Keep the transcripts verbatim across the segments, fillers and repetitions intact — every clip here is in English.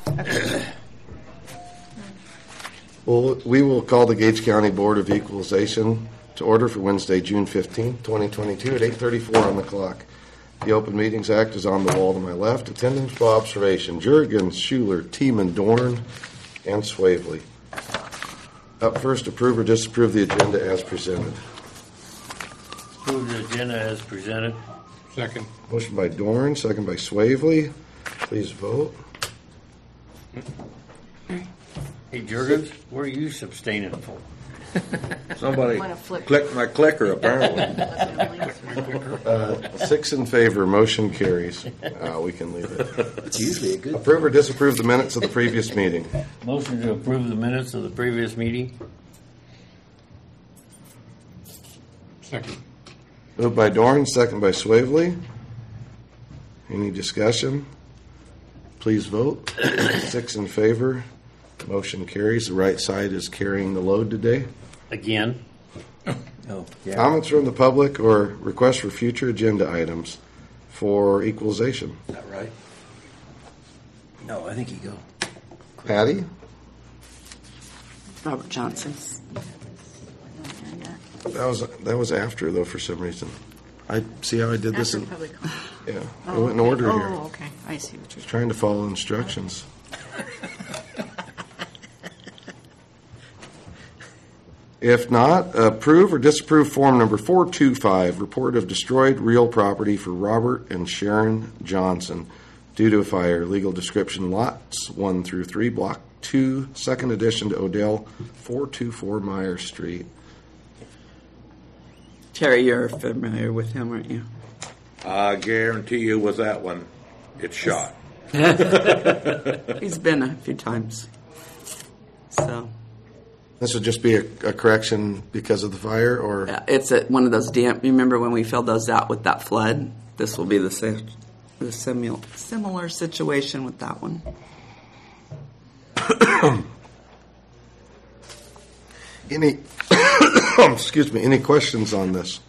Okay. Well, we will call the Gage County Board of Equalization to order for Wednesday, June fifteenth, twenty twenty-two at eight thirty-four on the clock. The Open Meetings Act is on the wall to my left. Attendance by observation: Jurgens, Schuler, Tiemann, Dorn, and Swavely. Up first, approve or disapprove the agenda as presented. Approve the agenda as presented. Second. Motion by Dorn, second by Swavely. Please vote. Hey, Jurgens, what are you abstaining for? Somebody Wanna flip- clicked my clicker, apparently. Uh, six in favor, motion carries. Uh, we can leave it. It's usually a good Approve or disapprove the minutes of the previous meeting. Motion to approve the minutes of the previous meeting. Second. Moved by Dorn, second by Swavely. Any discussion? Please vote. Six in favor, motion carries. The right side is carrying the load today. Again. Oh, yeah. Comments from the public or requests for future agenda items for equalization? Is that right? No, I think you go. Patty? Robert Johnson. That was that was after, though, for some reason. I see how I did this. After In, public comment. yeah, it Oh, went in okay. order oh, here. okay. I see what you're Just trying to follow instructions. If not, approve or disapprove form number four two five, report of destroyed real property for Robert and Sharon Johnson due to a fire. Legal description: lots one through three, block two, second addition to Odell, four two four Myers Street. Terry, you're familiar with him, aren't you? I guarantee you with that one, it's shot. He's been a few times. So This would just be a, a correction because of the fire, or yeah, it's a, one of those damp. You remember when we filled those out with that flood? This will be the same, the similar similar situation with that one. any? Excuse me. Any questions on this?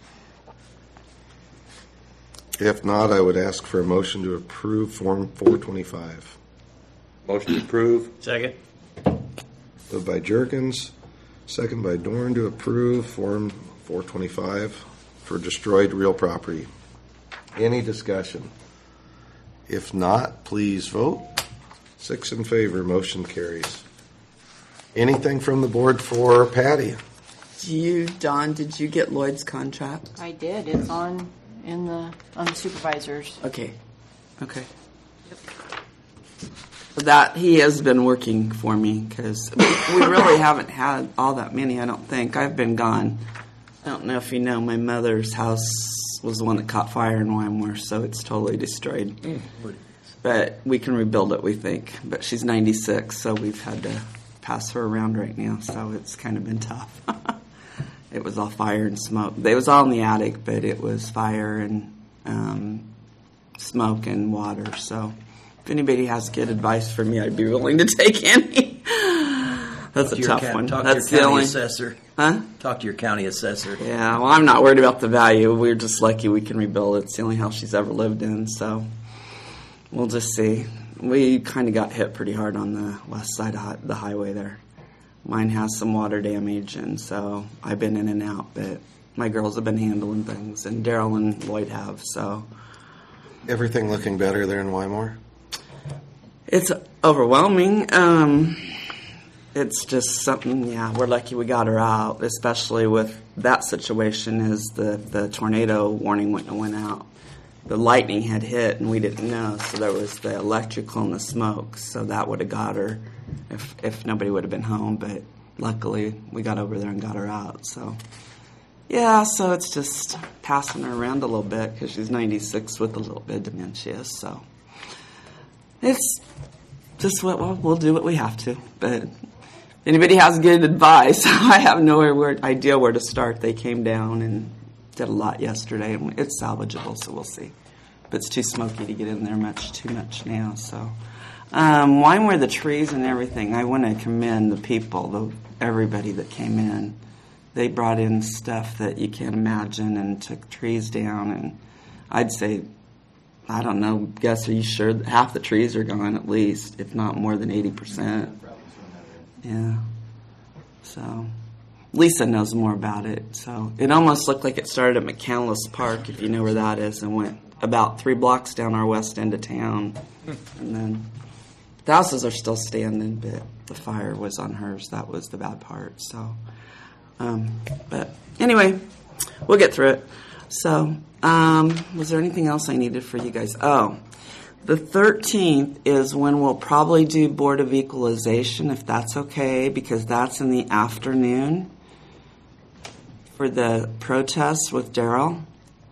If not, I would ask for a motion to approve Form four twenty-five. Motion to approve. Second. Moved by Jerkins, second by Dorn to approve Form four twenty-five for destroyed real property. Any discussion? If not, please vote. Six in favor, motion carries. Anything from the board for Patty? Do you, Don? Did you get Lloyd's contract? I did. It's on in the on the supervisors. Okay, okay. That he has been working for me because we, we really haven't had all that many. I don't think I've been gone. I don't know if you know, my mother's house was the one that caught fire in Weimar, so it's totally destroyed. Mm. But we can rebuild it, we think. But she's ninety-six, so we've had to pass her around right now. So it's kind of been tough. It was all fire and smoke. It was all in the attic, but it was fire and um, smoke and water. So if anybody has good advice for me, I'd be willing to take any. That's Talk a to your tough ca- one. Talk That's to your the county only. assessor. Huh? Talk to your county assessor. Yeah, well, I'm not worried about the value. We're just lucky we can rebuild it. It's the only house she's ever lived in, so we'll just see. We kind of got hit pretty hard on the west side of hi- the highway there. Mine has some water damage, and so I've been in and out, but my girls have been handling things, and Daryl and Lloyd have, so. Everything looking better there in Weimar? It's overwhelming. Um, it's just something, yeah, we're lucky we got her out, especially with that situation is the, the tornado warning went, went out. The lightning had hit, and we didn't know, so there was the electrical and the smoke, so that would have got her if if nobody would have been home, but luckily we got over there and got her out, so. Yeah, so it's just passing her around a little bit because she's ninety-six with a little bit of dementia, so. It's just what, well, we'll do what we have to, but if anybody has good advice, I have no idea where to start. They came down and did a lot yesterday, and it's salvageable, so we'll see. But it's too smoky to get in there much, too much now, so. Um, Weimar, the trees and everything, I want to commend the people, the, everybody that came in. They brought in stuff that you can't imagine and took trees down, and I'd say I don't know, guess, are you sure that half the trees are gone at least, if not more than eighty percent? Yeah. So, Lisa knows more about it. So, it almost looked like it started at McCandless Park, if you know where that is, and went about three blocks down our west end of town. And then the houses are still standing, but the fire was on hers. That was the bad part. So, um, but anyway, we'll get through it. So, um, was there anything else I needed for you guys? Oh, the thirteenth is when we'll probably do Board of Equalization, if that's okay, because that's in the afternoon for the protest with Daryl.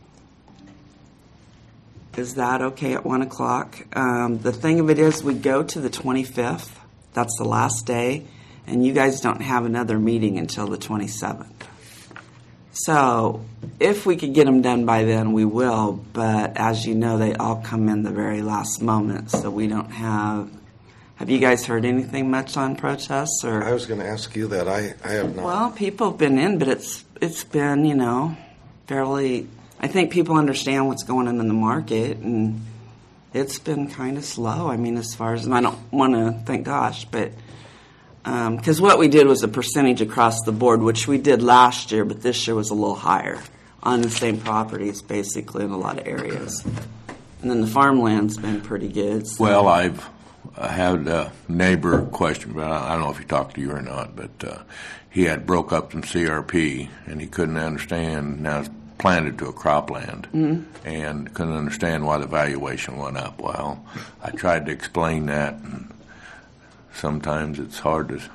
Is that okay at one o'clock? Um, the thing of it is, we go to the twenty-fifth. That's the last day, and you guys don't have another meeting until the twenty-seventh. So, if we could get them done by then, we will. But as you know, they all come in the very last moment, so we don't have. Have you guys heard anything much on protests? Or I was going to ask you that. I, I have not. well, people have been in, but it's it's been you know fairly. I think people understand what's going on in the market, and it's been kind of slow. I mean, as far as, and I don't want to thank gosh, but. Because um, what we did was a percentage across the board, which we did last year, but this year was a little higher on the same properties, basically, in a lot of areas. And then the farmland's been pretty good. So. Well, I've I had a neighbor question, but I don't know if he talked to you or not, but uh, he had broke up some C R P, and he couldn't understand, now it's planted to a cropland, mm-hmm. and couldn't understand why the valuation went up. Well, I tried to explain that, and sometimes it's hard to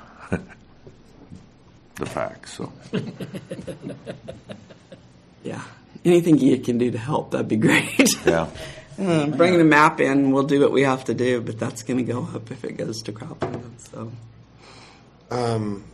the facts. So, yeah, anything you can do to help, that'd be great. Yeah, uh, bringing a map in, we'll do what we have to do, but that's going to go up if it goes to cropland. So, Um,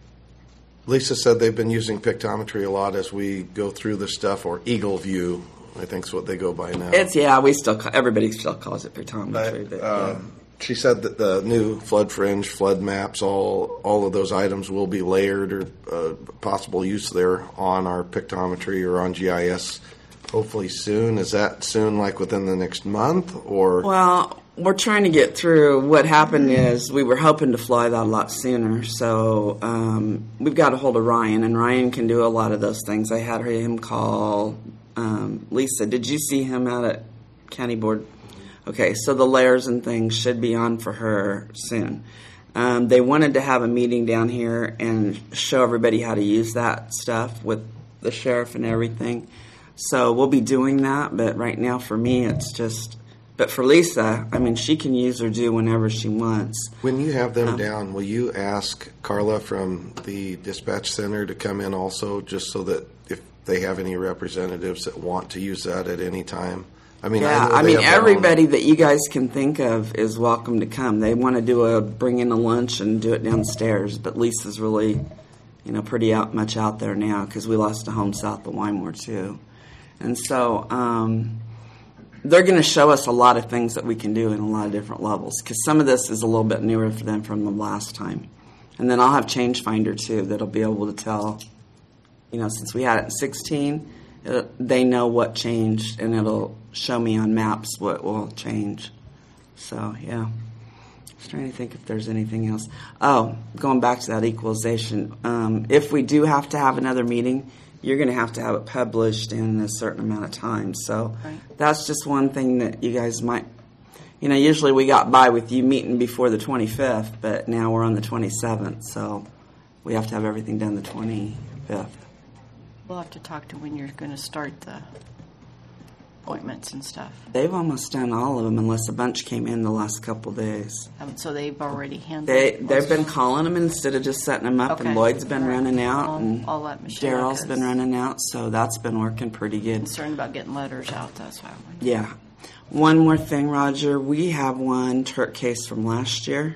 Lisa said they've been using pictometry a lot as we go through the stuff, or Eagle View, I think is what they go by now. it's yeah, we still call, everybody still calls it pictometry. But, But, um, she said that the new flood fringe, flood maps, all all of those items will be layered, or uh, possible use there on our pictometry or on G I S hopefully soon. Is that soon, like within the next month, or? Well, we're trying to get through. What happened is we were hoping to fly that a lot sooner. So um, we've got a hold of Ryan, and Ryan can do a lot of those things. I had him call um, Lisa. Did you see him out at County Board? Okay, so the layers and things should be on for her soon. Um, they wanted to have a meeting down here and show everybody how to use that stuff with the sheriff and everything. So we'll be doing that, but right now for me it's just, but for Lisa, I mean, she can use or do whenever she wants. When you have them Um, down, will you ask Carla from the dispatch center to come in also, just so that if they have any representatives that want to use that at any time? I mean, Yeah, I, know I they mean, have their own- everybody that you guys can think of is welcome to come. They want to do a, bring in a lunch and do it downstairs, but Lisa's really, you know, pretty out, much out there now because we lost a home south of Wymore too. And so um, they're going to show us a lot of things that we can do in a lot of different levels because some of this is a little bit newer for them from the last time. And then I'll have Change Finder too that'll be able to tell, you know, since we had it in sixteen, it, they know what changed and it'll show me on maps what will change. So, yeah. I was trying to think if there's anything else. Oh, going back to that equalization. Um, if we do have to have another meeting, you're going to have to have it published in a certain amount of time. So Right. that's just one thing that you guys might, you know, usually we got by with you meeting before the twenty-fifth, but now we're on the twenty-seventh, so we have to have everything done the twenty-fifth. We'll have to talk to when you're going to start the appointments and stuff. They've almost done all of them unless a bunch came in the last couple days. Um, so they've already handled They, it. they've been calling them instead of just setting them up, Okay. and Lloyd's been All right. running out, I'll- and I'll let Michelle know, Daryl's been 'cause- running out, so that's been working pretty good. Concerned about getting letters out, that's why I wanted. Yeah. One more thing, Roger. We have one Turk case from last year,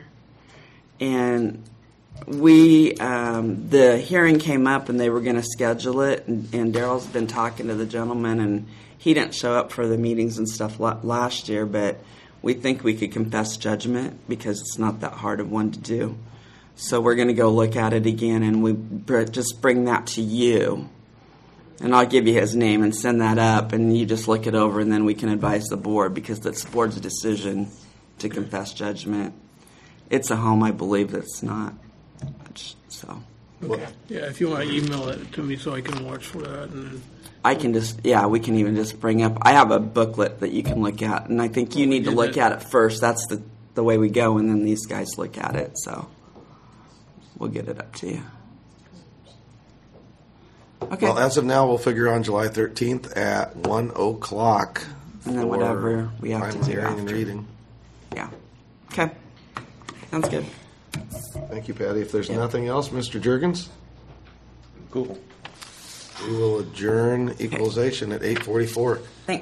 and we um, the hearing came up, and they were going to schedule it, and, and Daryl's been talking to the gentleman, and he didn't show up for the meetings and stuff la- last year, but we think we could confess judgment because it's not that hard of one to do. So we're going to go look at it again, and we br- just bring that to you And I'll give you his name and send that up, and you just look it over, and then we can advise the board, because it's the board's decision to confess judgment. It's a home, I believe, that's not. So Okay. Yeah, if you want to email it to me so I can watch for that, and then I can just, yeah, we can even just bring up. I have a booklet that you can look at, and I think you need to did look that. at it first. That's the the way we go, and then these guys look at it. So we'll get it up to you. Okay. Well, as of now, we'll figure on July thirteenth at one o'clock. And then for whatever we have to final do hearing and after. reading. Yeah. Okay. Sounds good. Thank you, Patty. If there's Yeah. nothing else, Mister Jurgens, Cool. we will adjourn equalization at eight forty-four. Thanks.